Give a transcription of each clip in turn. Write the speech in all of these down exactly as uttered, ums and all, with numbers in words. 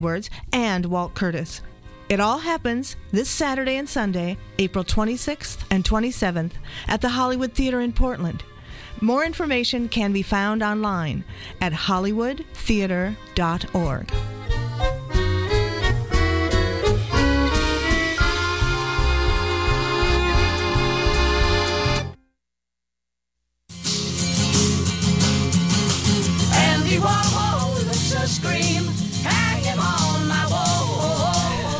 Edwards and Walt Curtis. It all happens this Saturday and Sunday, April twenty-sixth and twenty-seventh, at the Hollywood Theater in Portland. More information can be found online at hollywood theater dot org. Andy Warhol looks a scream, hang him on my wall.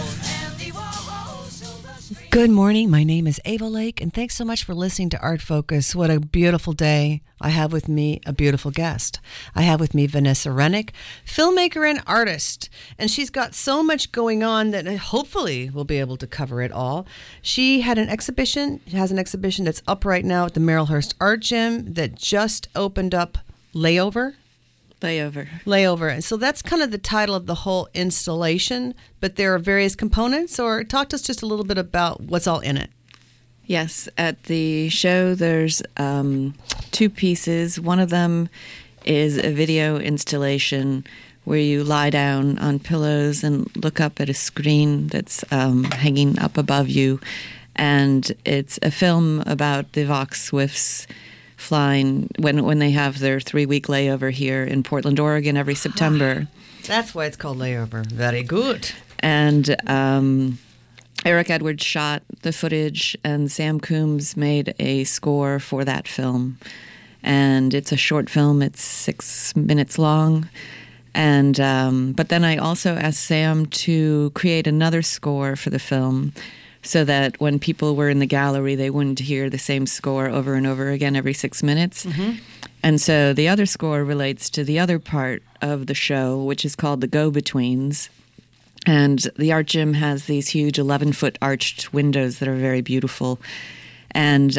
Andy Warhol, silver scream. Good morning. My name is Ava Lake, and thanks so much for listening to Art Focus. What a beautiful day. I have with me a beautiful guest. I have with me Vanessa Rennick, filmmaker and artist, and she's got so much going on that hopefully we'll be able to cover it all. She had an exhibition, has an exhibition that's up right now at the Merrillhurst Art Gym that just opened up. Layover? Layover. Layover. And so that's kind of the title of the whole installation, but there are various components, or talk to us just a little bit about what's all in it. Yes, at the show there's um, two pieces. One of them is a video installation where you lie down on pillows and look up at a screen that's um, hanging up above you. And it's a film about the Vox Swifts flying when when they have their three-week layover here in Portland, Oregon every September. That's why it's called Layover. Very good. And um, Eric Edwards shot the footage, and Sam Coombs made a score for that film. And it's a short film. It's six minutes long. And um, but then I also asked Sam to create another score for the film, so that when people were in the gallery, they wouldn't hear the same score over and over again every six minutes. Mm-hmm. And so the other score relates to the other part of the show, which is called The Go-Betweens. And the art gym has these huge eleven-foot arched windows that are very beautiful. And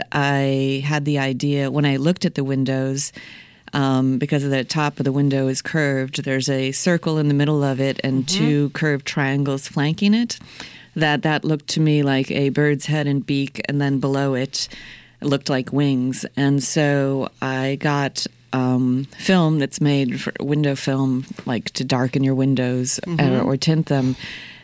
I had the idea, when I looked at the windows, um, because the top of the window is curved, there's a circle in the middle of it and mm-hmm. two curved triangles flanking it. That that looked to me like a bird's head and beak, and then below it, it looked like wings. And so I got um, film that's made for window film, like to darken your windows mm-hmm. or, or tint them,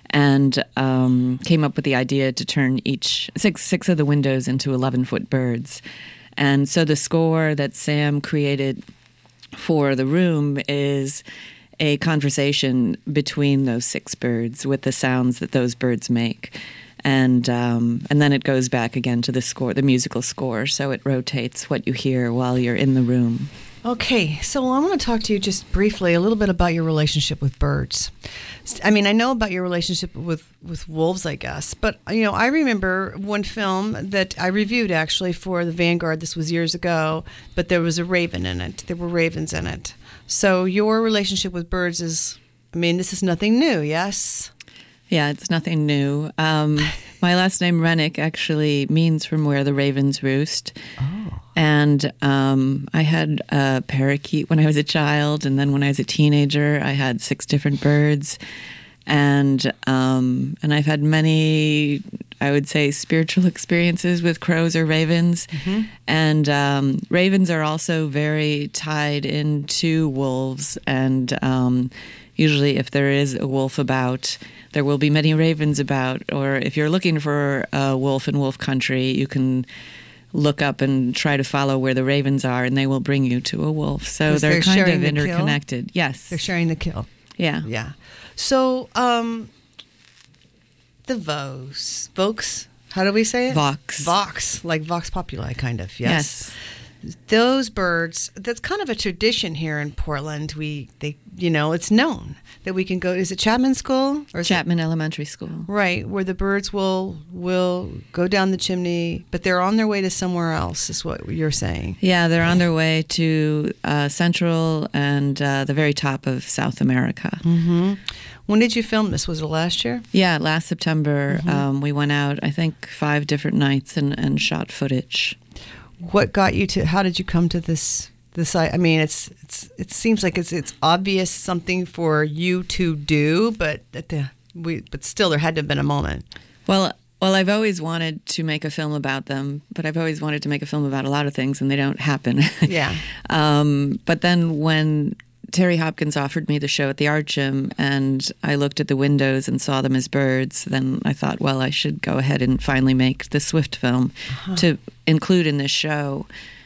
and um, came up with the idea to turn each six six of the windows into eleven-foot birds. And so the score that Sam created for the room is a conversation between those six birds with the sounds that those birds make. And um, and then it goes back again to the score, the musical score, so it rotates what you hear while you're in the room. Okay, so I want to talk to you just briefly a little bit about your relationship with birds. I mean, I know about your relationship with, with wolves, I guess, but, you know, I remember one film that I reviewed, actually, for the Vanguard. This was years ago, but there was a raven in it. There were ravens in it. So your relationship with birds is, I mean, this is nothing new, yes? Yeah, it's nothing new. Um, my last name, Rennick, actually means from where the ravens roost. Oh. And um, I had a parakeet when I was a child, and then when I was a teenager, I had six different birds. And um, and I've had many, I would say, spiritual experiences with crows or ravens. Mm-hmm. And um, ravens are also very tied into wolves. And um, usually if there is a wolf about, there will be many ravens about. Or if you're looking for a wolf in wolf country, you can look up and try to follow where the ravens are, and they will bring you to a wolf. So they're, they're kind of the interconnected. Kill. Yes. They're sharing the kill. Yeah. Yeah. So, um, the Vox, Vox, how do we say it? Vox. Vox, like Vox Populi, kind of, yes. Yes. Those birds, that's kind of a tradition here in Portland. We, they, you know, it's known that we can go, is it Chapman School? Or Chapman it, Elementary School. Right, where the birds will will go down the chimney, but they're on their way to somewhere else, is what you're saying. Yeah, they're on their way to uh, Central and uh, the very top of South America. Mm-hmm. When did you film this? Was it last year? Yeah, last September. Mm-hmm. Um, we went out, I think, five different nights and, and shot footage. What got you to, how did you come to this, this, I mean, it's, it's, it seems like it's, it's obvious something for you to do, but at the, we, but still there had to have been a moment. Well, well, I've always wanted to make a film about them, but I've always wanted to make a film about a lot of things, and they don't happen. Yeah. um, but then when Terry Hopkins offered me the show at the Art Gym, and I looked at the windows and saw them as birds. Then I thought, well, I should go ahead and finally make the Swift film uh-huh. to include in this show.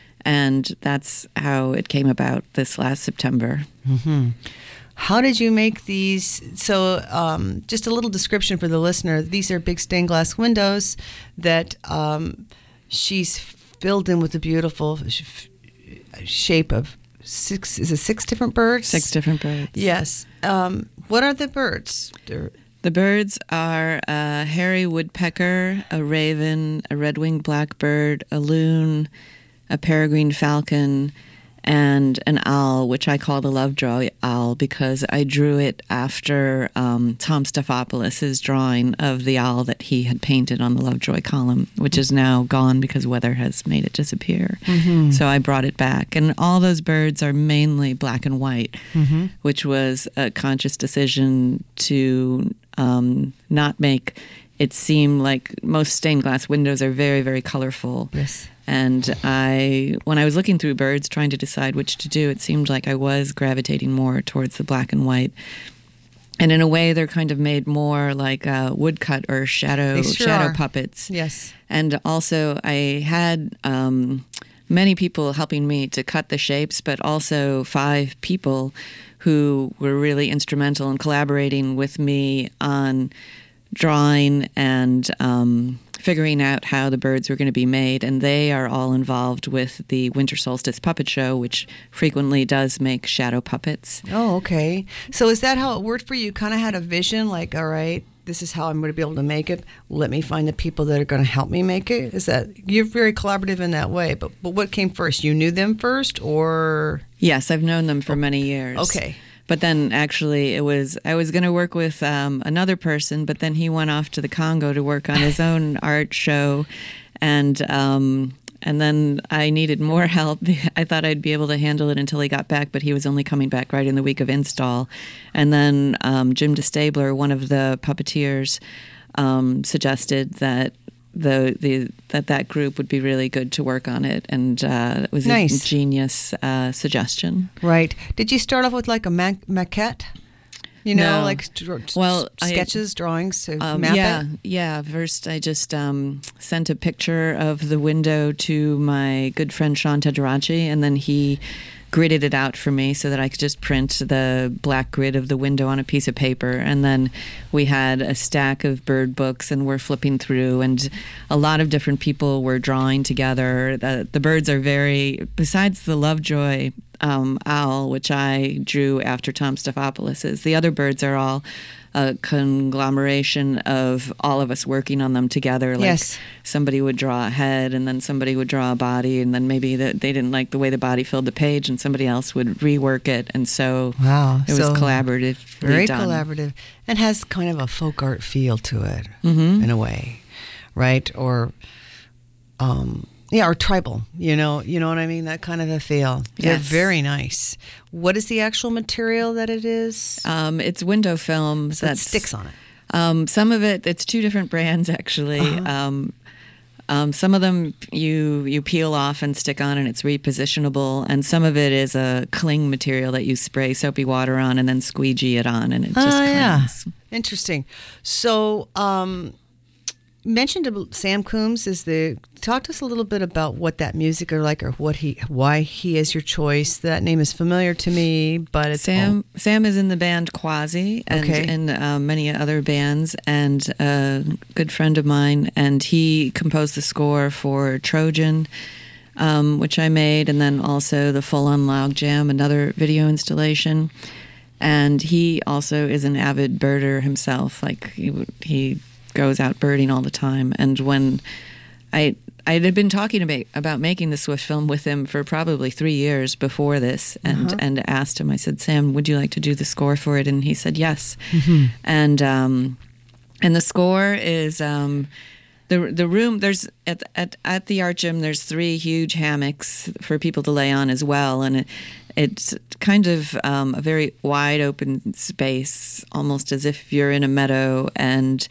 And that's how it came about this last September. Mm-hmm. How did you make these? So um, just a little description for the listener. These are big stained glass windows that um, she's filled in with a beautiful sh- shape of six, is it six different birds? Six different birds. Yes. Um, what are the birds? They're, The birds are a hairy woodpecker, a raven, a red-winged blackbird, a loon, a peregrine falcon, and an owl, which I call the Lovejoy owl because I drew it after um, Tom Staphopoulos' drawing of the owl that he had painted on the Lovejoy column, which is now gone because weather has made it disappear. Mm-hmm. So I brought it back. And all those birds are mainly black and white, mm-hmm. which was a conscious decision to um, not make it seem like most stained glass windows are very, very colorful. Yes. And I, when I was looking through birds, trying to decide which to do, it seemed like I was gravitating more towards the black and white. And in a way, they're kind of made more like uh, woodcut or shadow sure shadow are. puppets. Yes. And also, I had um, many people helping me to cut the shapes, but also five people who were really instrumental in collaborating with me on drawing and um, figuring out how the birds were going to be made, and they are all involved with the Winter Solstice Puppet Show, which frequently does make shadow puppets. Oh, okay. So is that how it worked for you? You kind of had a vision, like, all right, this is how I'm going to be able to make it. Let me find the people that are going to help me make it. Is that, you're very collaborative in that way, but, but what came first? You knew them first, or? Yes, I've known them for many years. Okay. But then actually it was, I was going to work with um, another person, but then he went off to the Congo to work on his own art show. And um, and then I needed more help. I thought I'd be able to handle it until he got back, but he was only coming back right in the week of install. And then um, Jim DeStabler, one of the puppeteers, um, suggested that the the that that group would be really good to work on it, and uh, it was nice. a genius uh, suggestion. Right. Did you start off with like a ma- maquette? You know, No. like st- Well, I- sketches, drawings to Um, map yeah, it? yeah. First, I just um, sent a picture of the window to my good friend Sean Tederaci, and then he gridded it out for me so that I could just print the black grid of the window on a piece of paper. And then we had a stack of bird books, and we're flipping through, and a lot of different people were drawing together. The, the birds are very, besides the Lovejoy um, owl, which I drew after Tom Staphopoulos', the other birds are all a conglomeration of all of us working on them together. Like Yes. somebody would draw a head, and then somebody would draw a body, and then maybe the, they didn't like the way the body filled the page, and somebody else would rework it. And so Wow. it was So collaborative. Very done. collaborative, and has kind of a folk art feel to it, Mhm. in a way, right? Or, um, yeah, or tribal. You know, you know what I mean. That kind of a feel. They're Yes. very nice. What is the actual material that it is? Um, it's window film So it that sticks on it. Um, some of it, it's two different brands actually. Uh-huh. Um, um, some of them you you peel off and stick on, and it's repositionable. And some of it is a cling material that you spray soapy water on and then squeegee it on, and it just Oh, yeah. clings. Interesting. So, um, mentioned about Sam Coombs is the. Talk to us a little bit about what that music are like, or what he, why he is your choice. That name is familiar to me, but it's Sam Sam is in the band Quasi and Okay. in uh, many other bands, and a good friend of mine, and he composed the score for Trojan, um, which I made, and then also the Full On Log Jam, another video installation. And he also is an avid birder himself. Like he he goes out birding all the time. And when I I had been talking about about making the Swift film with him for probably three years before this, and Uh-huh. and asked him. I said, "Sam, would you like to do the score for it?" And he said, "Yes." Mm-hmm. And um, and the score is um, the the room. There's at at at the art gym. There's three huge hammocks for people to lay on as well, and it, it's kind of um, a very wide open space, almost as if you're in a meadow. And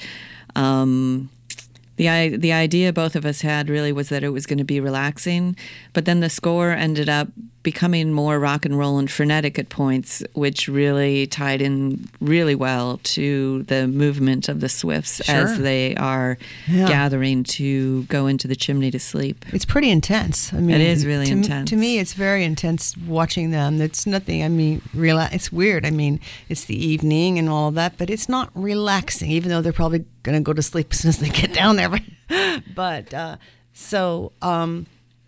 um, The I, the idea both of us had really was that it was going to be relaxing, but then the score ended up becoming more rock and roll and frenetic at points, which really tied in really well to the movement of the Swifts Sure. as they are Yeah. gathering to go into the chimney to sleep. It's pretty intense. I mean, It is really to, intense. To me, it's very intense watching them. It's nothing. I mean, rela- It's weird. I mean, it's the evening and all that, but it's not relaxing. Even though they're probably going to go to sleep as soon as they get down there. But uh, so um,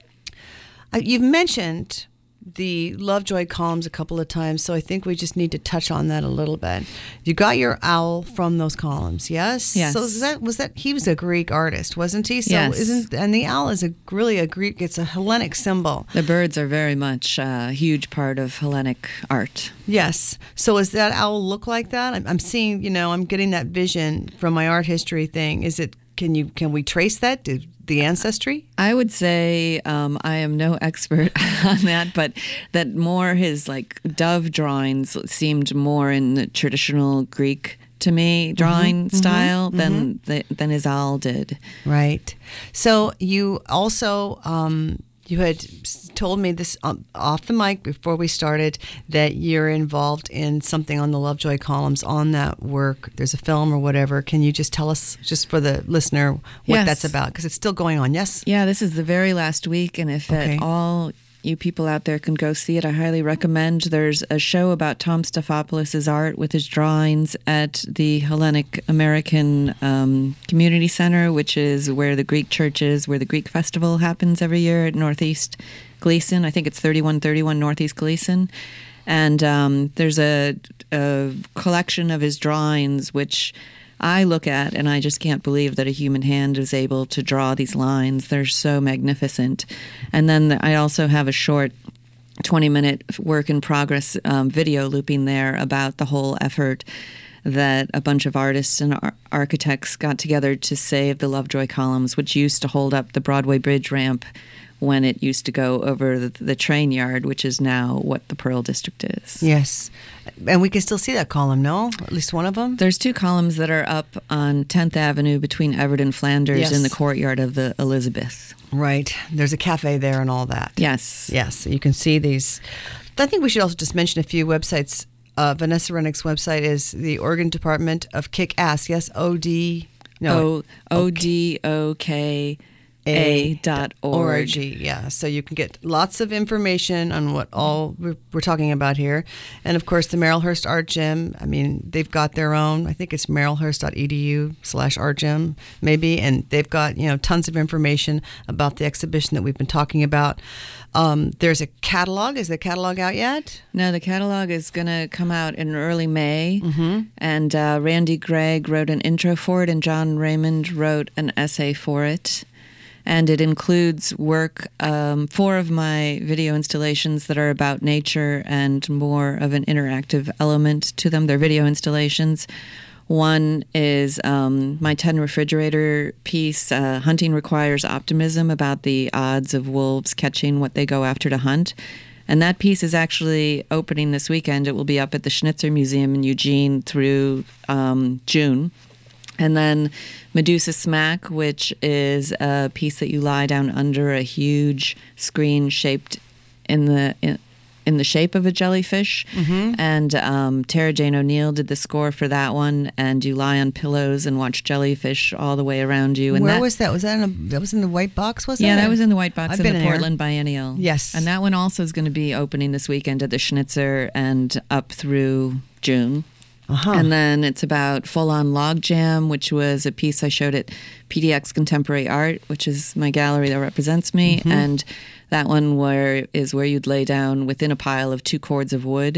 uh, you've mentioned the Lovejoy columns a couple of times, so I think we just need to touch on that a little bit. You got your owl from those columns, yes? Yes. So is that was that he was a Greek artist, wasn't he? So Yes. isn't and the owl is a really a Greek? It's a Hellenic symbol. The birds are very much a huge part of Hellenic art. Yes. So does that owl look like that? I'm, I'm seeing, you know, I'm getting that vision from my art history thing. Is it? Can you? Can we trace that to the ancestry? I would say um, I am no expert on that, but that more his like dove drawings seemed more in the traditional Greek to me drawing Mm-hmm, style than the, than his owl did. Right. So you also um, you had s- told me this um, off the mic before we started that you're involved in something on the Lovejoy columns on that work. There's a film or whatever. Can you just tell us, just for the listener, what Yes. that's about? Because it's still going on. Yes. Yeah, this is the very last week, and if Okay. at all you people out there can go see it, I highly recommend. There's a show about Tom Staphopoulos' art with his drawings at the Hellenic American um, Community Center, which is where the Greek church is, where the Greek festival happens every year at Northeast Gleason. I think it's thirty-one thirty-one Northeast Gleason. And um, there's a, a collection of his drawings, which I look at and I just can't believe that a human hand is able to draw these lines. They're so magnificent. And then I also have a short twenty minute work in progress um, video looping there about the whole effort that a bunch of artists and ar- architects got together to save the Lovejoy columns, which used to hold up the Broadway Bridge ramp when it used to go over the, the train yard, which is now what the Pearl District is. Yes. And we can still see that column, no? At least one of them? There's two columns that are up on tenth Avenue between Everett and Flanders Yes. in the courtyard of the Elizabeth. Right. There's a cafe there and all that. Yes. Yes. You can see these. I think we should also just mention a few websites. Uh, Vanessa Rennick's website is the Oregon Department of Kick Ass. Yes. O D. No. O O D O K A dot org. Yeah, so you can get lots of information on what all we're, we're talking about here. And of course, the Merrillhurst Art Gym. I mean, they've got their own, I think it's merrillhurst.edu slash art gym, maybe. And they've got, you know, tons of information about the exhibition that we've been talking about. Um, there's a catalog. Is the catalog out yet? No, the catalog is going to come out in early May. Mm-hmm. And uh, Randy Gregg wrote an intro for it, and John Raymond wrote an essay for it. And it includes work, um, four of my video installations that are about nature and more of an interactive element to them. They're video installations. One is um, my ten refrigerator piece, uh, Hunting Requires Optimism, about the odds of wolves catching what they go after to hunt. And that piece is actually opening this weekend. It will be up at the Schnitzer Museum in Eugene through um, June. And then Medusa Smack, which is a piece that you lie down under a huge screen shaped in the in, in the shape of a jellyfish. Mm-hmm. And um, Tara Jane O'Neill did the score for that one. And you lie on pillows and watch jellyfish all the way around you. And Where that, was that? Was that in a, that was in the white box? Was yeah, that? that was in the White Box I've in been the in there. Portland Biennial. Yes. And that one also is going to be opening this weekend at the Schnitzer and up through June. Uh-huh. And then it's about Full On Log Jam, which was a piece I showed at P D X Contemporary Art, which is my gallery that represents me. Mm-hmm. And that one where is where you'd lay down within a pile of two cords of wood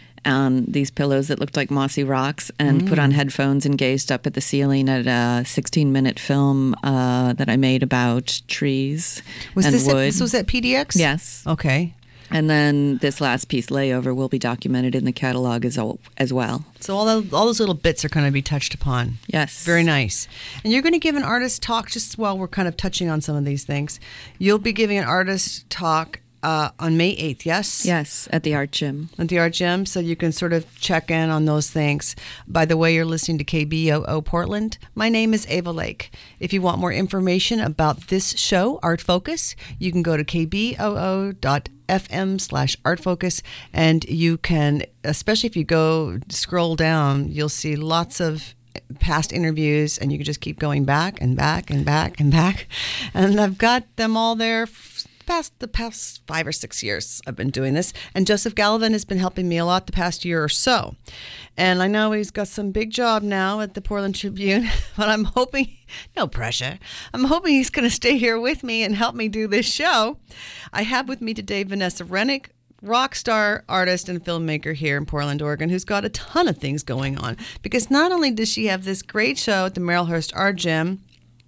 on these pillows that looked like mossy rocks and mm. put on headphones and gazed up at the ceiling at a sixteen-minute film uh, that I made about trees was and this wood. At, this was at P D X? Yes. Okay. And then this last piece, Layover, will be documented in the catalog as, as well. So all, the, all those little bits are going to be touched upon. Yes. Very nice. And you're going to give an artist talk, just while we're kind of touching on some of these things. You'll be giving an artist talk uh, on May eighth, yes? Yes, at the Art Gym. At the Art Gym, so you can sort of check in on those things. By the way, you're listening to K B O O Portland. My name is Ava Lake. If you want more information about this show, Art Focus, you can go to k b o o dot f m slash art focus, and you can, especially if you go scroll down, you'll see lots of past interviews, and you can just keep going back and back and back and back. And I've got them all there past the past five or six years I've been doing this. And Joseph Gallivan has been helping me a lot the past year or so. And I know he's got some big job now at the Portland Tribune, but I'm hoping, no pressure, I'm hoping he's going to stay here with me and help me do this show. I have with me today Vanessa Rennick, rock star, artist, and filmmaker here in Portland, Oregon, who's got a ton of things going on. Because not only does she have this great show at the Merrillhurst Art Gym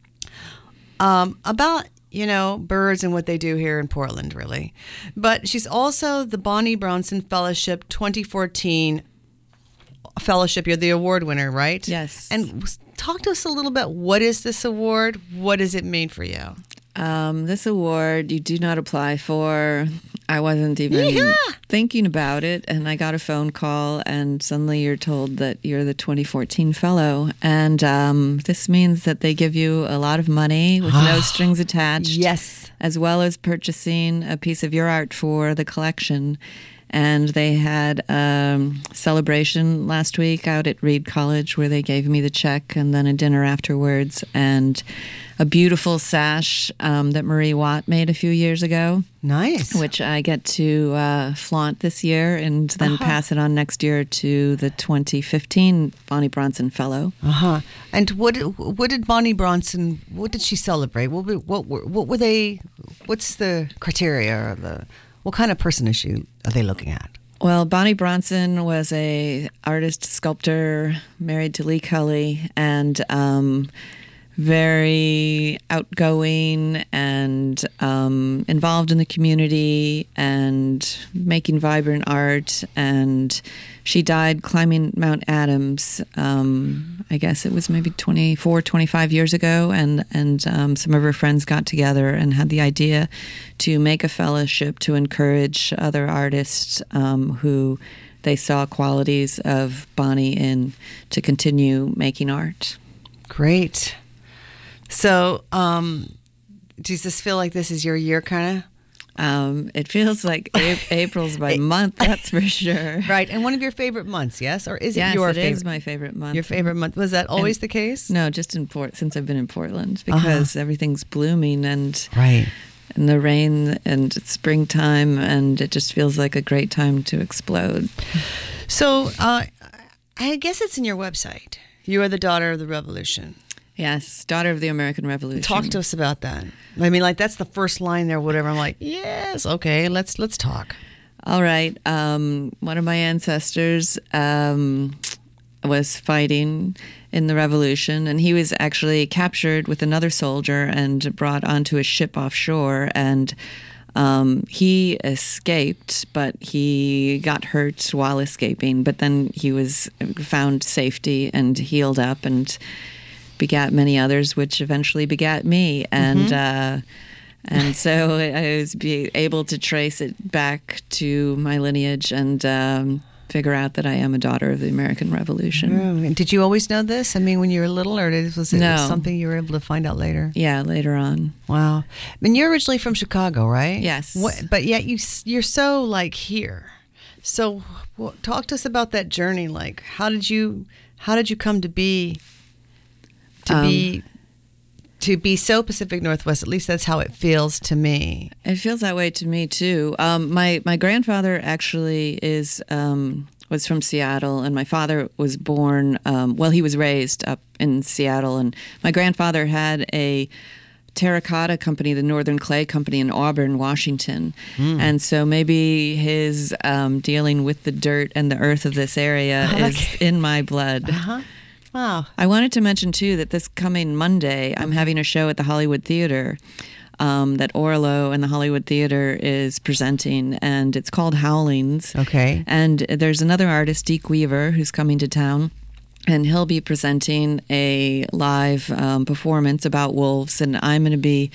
um, about, you know, birds and what they do here in Portland, really, but she's also the Bonnie Bronson Fellowship twenty fourteen Fellowship. You're the award winner, right? Yes. And talk to us a little bit. What is this award? What does it mean for you? Um, this award you do not apply for. I wasn't even Yeah. thinking about it, and I got a phone call, and suddenly you're told that you're the twenty fourteen fellow. And um, this means that they give you a lot of money with no strings attached. Yes. As well as purchasing a piece of your art for the collection. And they had a um, celebration last week out at Reed College where they gave me the check, and then a dinner afterwards, and a beautiful sash um, that Marie Watt made a few years ago. Nice. Which I get to uh, flaunt this year and then Uh-huh. pass it on next year to the twenty fifteen Bonnie Bronson Fellow. Uh-huh. And what what did Bonnie Bronson, what did she celebrate? What were- what were, what were they, what's the criteria or the, what kind of person is she, are they looking at? Well, Bonnie Bronson was a artist, sculptor, married to Lee Cully, and um, very outgoing and um, involved in the community and making vibrant art. And she died climbing Mount Adams. Um, I guess it was maybe twenty-four, twenty-five years ago. And, and um, some of her friends got together and had the idea to make a fellowship to encourage other artists um, who they saw qualities of Bonnie in to continue making art. Great. So, um, does this feel like this is your year, kind of? Um, it feels like a- April's my month, that's for sure. Right. And one of your favorite months, yes? Or is it Yes, your it favorite? is my favorite month. Your favorite month. Was that always the case? No, just in Port since I've been in Portland, because everything's blooming and Right. and the rain and it's springtime, and it just feels like a great time to explode. So, uh, I guess it's in your website. You are the daughter of the revolution. Yes, daughter of the American Revolution. Talk to us about that. I mean, like, that's the first line there, whatever. I'm like, yes, okay, let's let's talk. All right. Um, one of my ancestors um, was fighting in the revolution, and he was actually captured with another soldier and brought onto a ship offshore. And um, he escaped, but he got hurt while escaping. But then he was found safety and healed up and begat many others, which eventually begat me. And uh, and so I was be able to trace it back to my lineage and um, figure out that I am a daughter of the American Revolution. Oh, did you always know this? I mean, when you were little, or was it No. something you were able to find out later? Yeah, later on. Wow. I mean, you're originally from Chicago, right? Yes. What, but yet you, s- you're so, like, here. So wh- talk to us about that journey. Like, how did you, how did you come to be, to Um, be, to be so Pacific Northwest? At least that's how it feels to me. It feels that way to me too. Um, my my grandfather actually is um, was from Seattle, and my father was born. Um, well, he was raised up in Seattle, and my grandfather had a terracotta company, the Northern Clay Company in Auburn, Washington. And so maybe his um, dealing with the dirt and the earth of this area is in my blood. Huh? Wow. I wanted to mention, too, that this coming Monday, I'm having a show at the Hollywood Theater um, that Orlo and the Hollywood Theater is presenting, and it's called Howlings. Okay. And there's another artist, Deke Weaver, who's coming to town, and he'll be presenting a live um, performance about wolves, and I'm going to be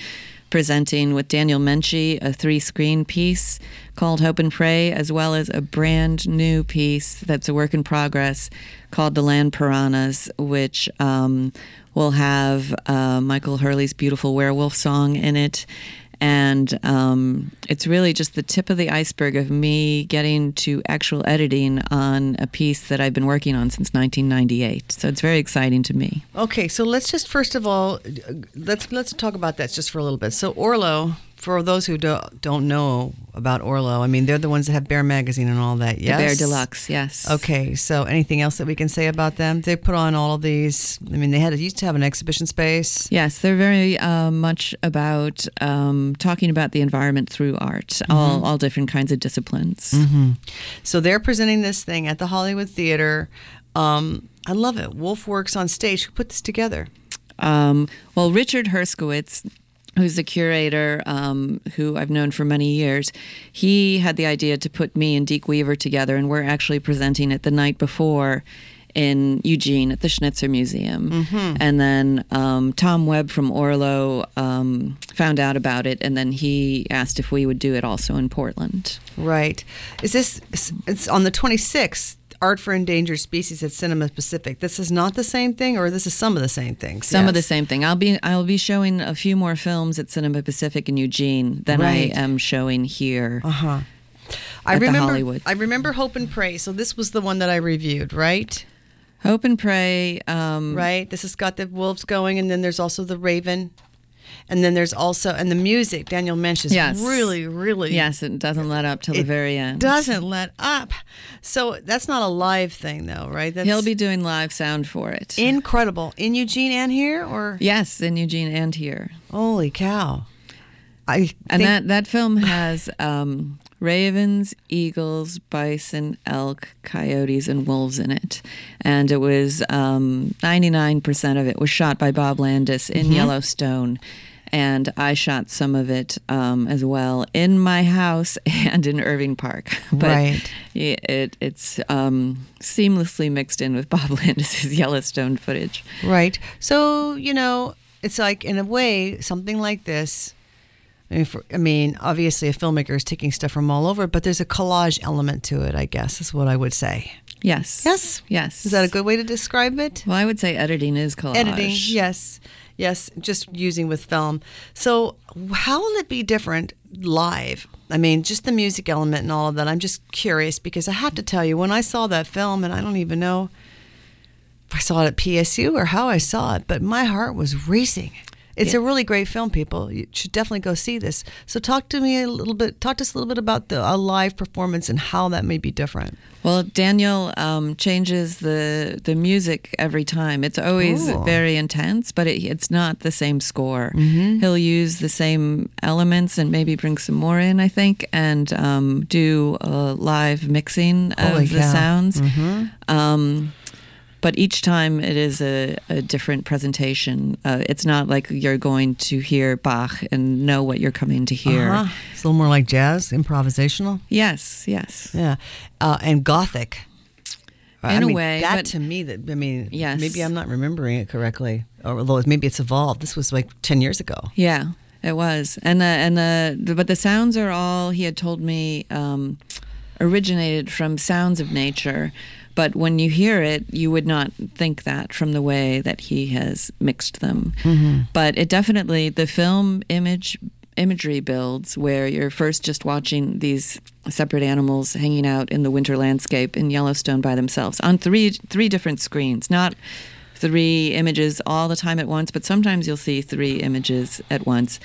presenting with Daniel Menchie a three-screen piece called Hope and Pray, as well as a brand new piece that's a work in progress called The Land Piranhas, which um, will have uh, Michael Hurley's beautiful werewolf song in it. And um, it's really just the tip of the iceberg of me getting to actual editing on a piece that I've been working on since nineteen ninety-eight. So it's very exciting to me. Okay, so let's just first of all let's let's talk about that just for a little bit. So Orlo, for those who don't don't know about Orlo, I mean they're the ones that have Bear Magazine and all that. Yes, The Bear Deluxe. Yes. Okay, so anything else that we can say about them? They put on all of these. I mean, they had used to have an exhibition space. Yes, they're very uh, much about um, talking about the environment through art, mm-hmm. all all different kinds of disciplines. Mm-hmm. So they're presenting this thing at the Hollywood Theater. Um, I love it. Wolf Works on Stage. Who put this together? Um, well, Richard Herskowitz, who's the curator, um, who I've known for many years, he had the idea to put me and Deke Weaver together, and we're actually presenting it the night before in Eugene at the Schnitzer Museum. Mm-hmm. And then um, Tom Webb from Orlo um, found out about it, and then he asked if we would do it also in Portland. Right. Is this, it's on the twenty-sixth, Art for Endangered Species at Cinema Pacific. This is not the same thing, or this is some of the same things? Some yes. of the same thing. I'll be I'll be showing a few more films at Cinema Pacific in Eugene than right. I am showing here. Uh-huh. I at remember the Hollywood. I remember Hope and Pray. So this was the one that I reviewed, right? Hope and Pray. Um, right. This has got the wolves going, and then there's also the raven. And then there's also, and the music, Daniel Menchie, yes. really, really. Yes, it doesn't let up till the very end. Doesn't let up. So that's not a live thing, though, right? That's He'll be doing live sound for it. incredible. In Eugene and here, or? Yes, in Eugene and here. Holy cow. I And think- that, that film has um, ravens, eagles, bison, elk, coyotes, and wolves in it. And it was um, ninety-nine percent of it was shot by Bob Landis in mm-hmm. Yellowstone. And I shot some of it um, as well in my house and in Irving Park. But right. it, it, it's um, seamlessly mixed in with Bob Landis's Yellowstone footage. Right. So, you know, it's like, in a way, something like this. I mean, for, I mean, obviously a filmmaker is taking stuff from all over, but there's a collage element to it, I guess, is what I would say. Yes. Yes? Yes. Is that a good way to describe it? Well, I would say editing is collage. Editing, yes. Yes, just using with film. So how will it be different live? I mean, just the music element and all of that. I'm just curious because I have to tell you, when I saw that film, and I don't even know if I saw it at P S U or how I saw it, but my heart was racing. It's yeah. a really great film, people. You should definitely go see this. So talk to me a little bit, talk to us a little bit about the a live performance and how that may be different. Well, Daniel um, changes the the music every time. It's always Cool. very intense, but it, it's not the same score. Mm-hmm. He'll use the same elements and maybe bring some more in, I think, and um, do a live mixing of Holy the cow. sounds. Mm-hmm. Um, But each time it is a, a different presentation. Uh, it's not like you're going to hear Bach and know what you're coming to hear. Uh-huh. It's a little more like jazz, improvisational. Yes, yes. Yeah, uh, and Gothic. In I a mean, way, that but- to me, that I mean, Yes. maybe I'm not remembering it correctly, or although maybe it's evolved. This was like ten years ago. Yeah, it was. And the, and the, the but the sounds are all, he had told me, um, originated from sounds of nature. But when you hear it, you would not think that from the way that he has mixed them. Mm-hmm. But it definitely, the film image imagery builds where you're first just watching these separate animals hanging out in the winter landscape in Yellowstone by themselves on three three different screens, not three images all the time at once, but sometimes you'll see three images at once.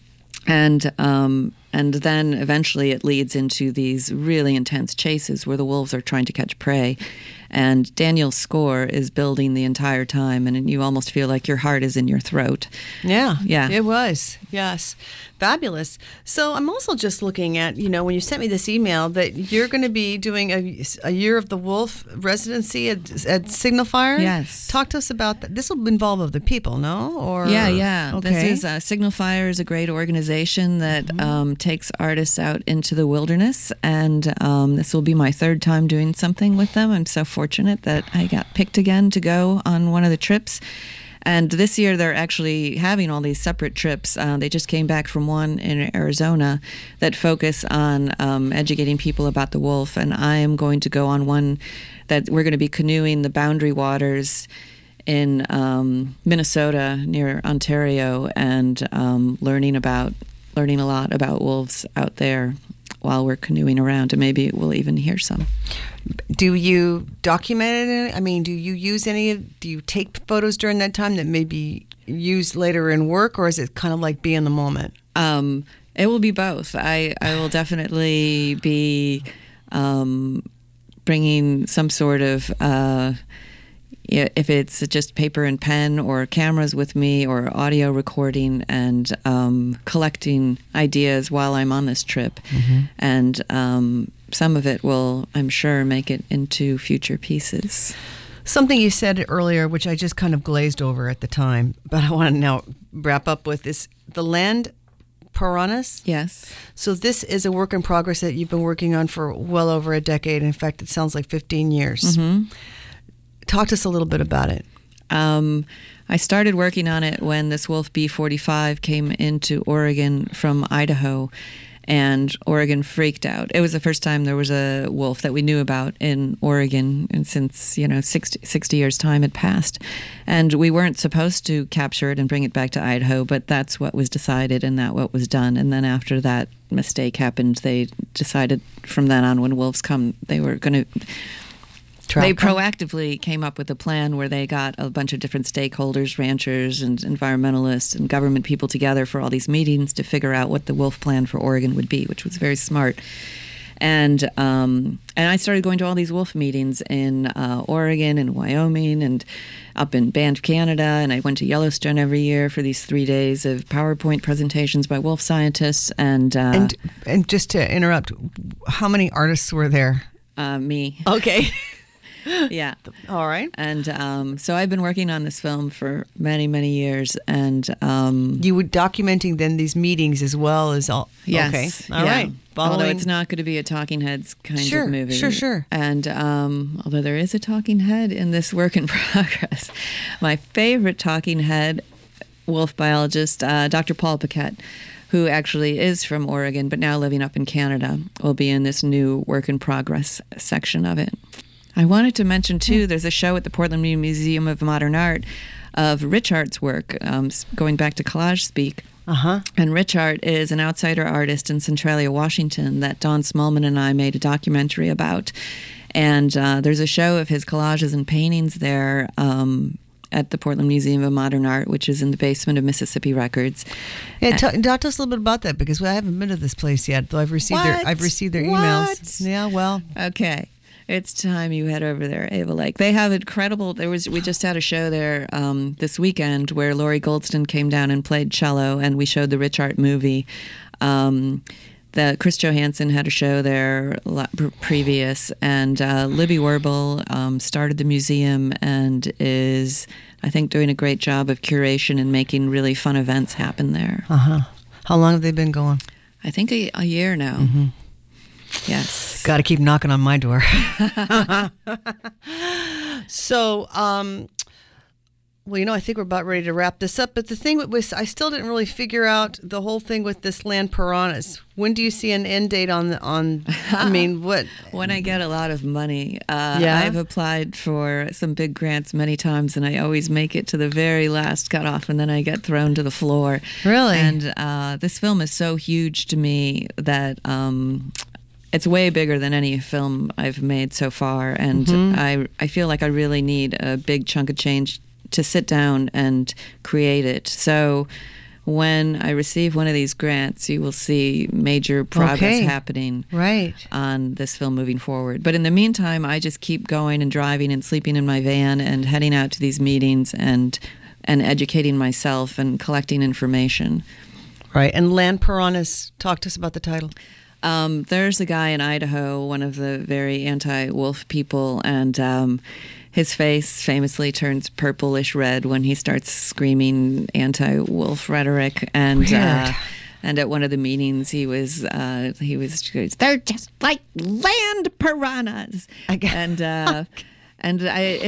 And um, and then eventually it leads into these really intense chases where the wolves are trying to catch prey. And Daniel's score is building the entire time, and you almost feel like your heart is in your throat. Yeah, Yeah. it was. Yes, fabulous. So I'm also just looking at, you know, when you sent me this email that you're going to be doing a, a Year of the Wolf residency at, at Signalfire. Yes. Talk to us about that. This will involve other people, no? Or Yeah, yeah. Okay. This is uh, Signal Fire is a great organization that Mm-hmm. um, takes artists out into the wilderness, and um, this will be my third time doing something with them. I'm so fortunate that I got picked again to go on one of the trips. And this year they're actually having all these separate trips. Uh, they just came back from one in Arizona that focus on um, educating people about the wolf. And I am going to go on one that we're going to be canoeing the Boundary Waters in um, Minnesota near Ontario and um, learning about learning a lot about wolves out there while we're canoeing around, and maybe we'll even hear some. Do you document it? I mean, do you use any of, do you take photos during that time that may be used later in work, or is it kind of like be in the moment? Um, it will be both. I, I will definitely be um, bringing some sort of, uh, yeah, if it's just paper and pen or cameras with me or audio recording and um, collecting ideas while I'm on this trip. Mm-hmm. And um, some of it will, I'm sure, make it into future pieces. Something you said earlier, which I just kind of glazed over at the time, but I want to now wrap up with, is the land piranhas. Yes. So this is a work in progress that you've been working on for well over a decade. In fact, it sounds like fifteen years. Mm-hmm. Talk to us a little bit about it. Um, I started working on it when this wolf B forty-five came into Oregon from Idaho, and Oregon freaked out. It was the first time there was a wolf that we knew about in Oregon, and since, you know, sixty, sixty years' time had passed. And we weren't supposed to capture it and bring it back to Idaho, but that's what was decided and that what was done. And then after that mistake happened, they decided from then on, when wolves come, they were going to... They proactively came up with a plan where they got a bunch of different stakeholders, ranchers and environmentalists and government people together for all these meetings to figure out what the wolf plan for Oregon would be, which was very smart. And um, and I started going to all these wolf meetings in uh, Oregon and Wyoming and up in Banff, Canada. And I went to Yellowstone every year for these three days of PowerPoint presentations by wolf scientists. And uh, and and just to interrupt, how many artists were there? Uh, me. Okay. Yeah. All right. And um, so I've been working on this film for many, many years. And um, you were documenting then these meetings as well as all. Yes. Okay. All yeah. right. Following. Although it's not going to be a talking heads kind sure, of movie. Sure, sure. And um, although there is a talking head in this work in progress, my favorite talking head, wolf biologist, uh, Doctor Paul Paquette, who actually is from Oregon but now living up in Canada, will be in this new work in progress section of it. I wanted to mention, too, there's a show at the Portland Museum of Modern Art of Rich Art's work, um, going back to collage speak. Uh-huh. And Rich Art is an outsider artist in Centralia, Washington, that Don Smallman and I made a documentary about. And uh, there's a show of his collages and paintings there um, at the Portland Museum of Modern Art, which is in the basement of Mississippi Records. Yeah, t- talk to us a little bit about that, because I haven't been to this place yet, though I've received what? their I've received their emails. What? Yeah, well. Okay. It's time you head over there, Ava Lake. They have incredible. There was we just had a show there um, this weekend where Laurie Goldston came down and played cello, and we showed the Rich Art movie. Um, the Chris Johansson had a show there previous, and uh, Libby Werble um, started the museum and is, I think, doing a great job of curation and making really fun events happen there. Uh huh. How long have they been going? I think a, a year now. Mm-hmm. Yes. Got to keep knocking on my door. So, um, well, you know, I think we're about ready to wrap this up. But the thing with, I still didn't really figure out the whole thing with this land piranhas. When do you see an end date on the, on, I mean, what? When I get a lot of money. Uh, yeah. I've applied for some big grants many times, and I always make it to the very last cutoff, and then I get thrown to the floor. Really? And uh, this film is so huge to me that... Um, It's way bigger than any film I've made so far, and mm-hmm. I I feel like I really need a big chunk of change to sit down and create it. So when I receive one of these grants, you will see major progress okay. happening right. on this film moving forward. But in the meantime, I just keep going and driving and sleeping in my van and heading out to these meetings and and educating myself and collecting information. Right. And Land Piranhas, talk to us about the title. Um, there's a guy in Idaho, one of the very anti-wolf people, and um, his face famously turns purplish red when he starts screaming anti-wolf rhetoric. And uh, and at one of the meetings, he was uh, he was they're just like land piranhas, and uh, and I it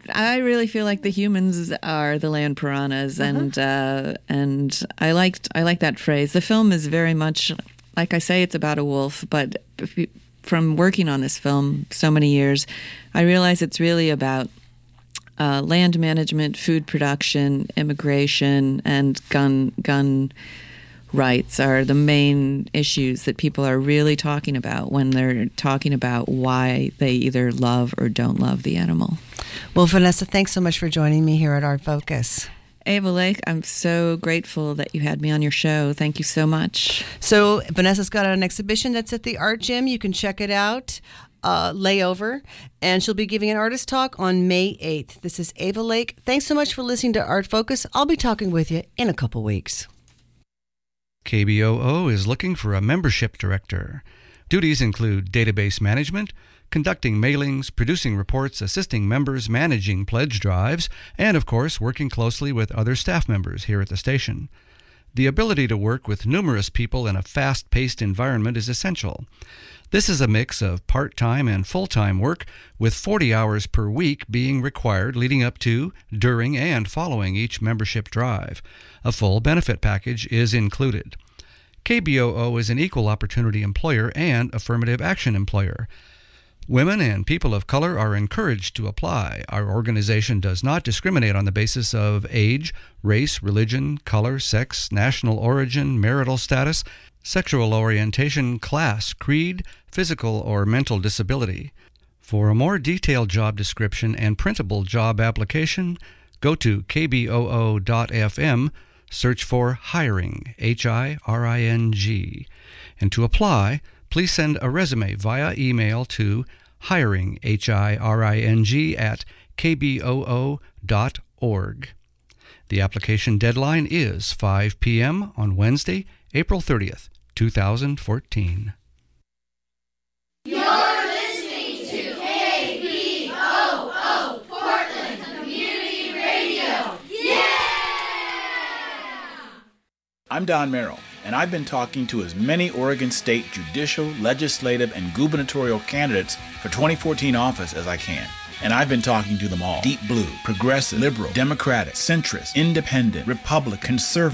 I really feel like the humans are the land piranhas, Uh-huh. and uh, and I liked I like that phrase. The film is very much, like I say, it's about a wolf, but from working on this film so many years, I realize it's really about uh, land management, food production, immigration, and gun gun rights are the main issues that people are really talking about when they're talking about why they either love or don't love the animal. Well, Vanessa, thanks so much for joining me here at Art Focus. Ava Lake, I'm so grateful that you had me on your show. Thank you so much. So Vanessa's got an exhibition that's at the Art Gym. You can check it out. Uh, layover, and she'll be giving an artist talk on May eighth. This is Ava Lake. Thanks so much for listening to Art Focus. I'll be talking with you in a couple weeks. K B O O is looking for a membership director. Duties include database management, conducting mailings, producing reports, assisting members, managing pledge drives, and, of course, working closely with other staff members here at the station. The ability to work with numerous people in a fast-paced environment is essential. This is a mix of part-time and full-time work, with forty hours per week being required leading up to, during, and following each membership drive. A full benefit package is included. K B O O is an equal opportunity employer and affirmative action employer. Women and people of color are encouraged to apply. Our organization does not discriminate on the basis of age, race, religion, color, sex, national origin, marital status, sexual orientation, class, creed, physical or mental disability. For a more detailed job description and printable job application, go to k b o o dot f m, search for Hiring, H I R I N G. And to apply, please send a resume via email to hiring, H I R I N G, at k b o o dot org. The application deadline is five p.m. on Wednesday, April thirtieth, two thousand fourteen. You're listening to K B O O Portland Community Radio. Yeah! I'm Don Merrill, and I've been talking to as many Oregon State judicial, legislative, and gubernatorial candidates for twenty fourteen office as I can. And I've been talking to them all. Deep blue, progressive, liberal, democratic, centrist, independent, Republican, conservative.